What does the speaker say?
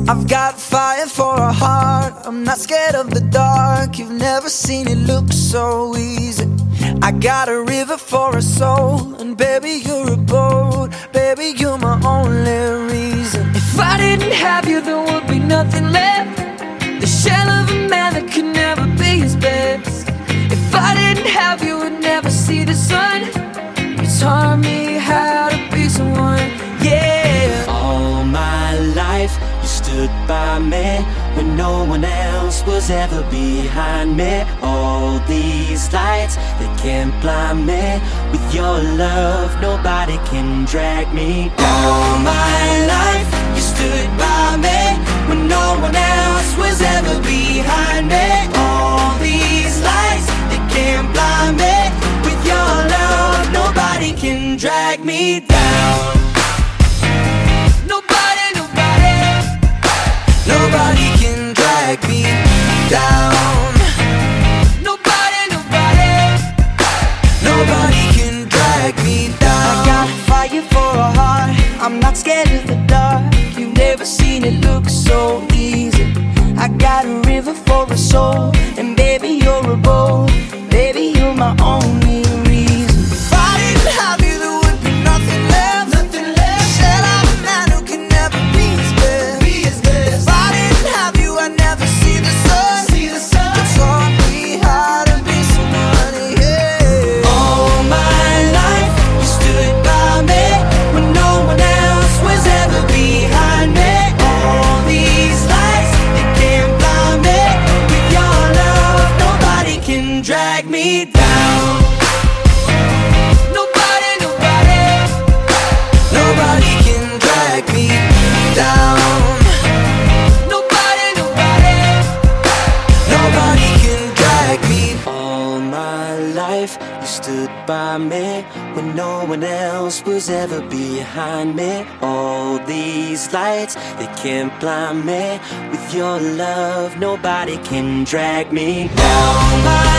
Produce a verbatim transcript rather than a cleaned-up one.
I've got fire for a heart, I'm not scared of the dark. You've never seen it look so easy. I got a river for a soul, and baby you're a boat. Baby you're my only reason. If I didn't have you there would be nothing left. The shell of a man that could never be his best. If I didn't have you would never see the sun. You taught me how to be someone, yeah. All my life you stood by me when no one else was ever behind me. All these lights, they can't blind me. With your love, nobody can drag me down. All my life, you stood by me when no one else was ever behind me. All these lights, they can't blind me. With your love, nobody can drag me down. Nobody can drag me down. Nobody, nobody, nobody can drag me down. I got fire for a heart, I'm not scared of the dark. You've never seen it look so easy. I got a river for a soul, and baby you're a boat. Baby you're my only reason. If I didn't have you there would be nothing left. Nothing left. The shell of a man who can never be his best. Be his best. If I didn't have you I'd never see the sun. See the sun. You taught me how to be somebody, yeah. All my life you stood by me when no one else was ever behind me. All these lights, they can't blind me. With your love, nobody can drag me down. Nobody, nobody, nobody can drag me down. Nobody, nobody, nobody can drag me. All my life you stood by me when no one else was ever behind me. All these lights, they can't blind me. With your love, nobody can drag me down. All my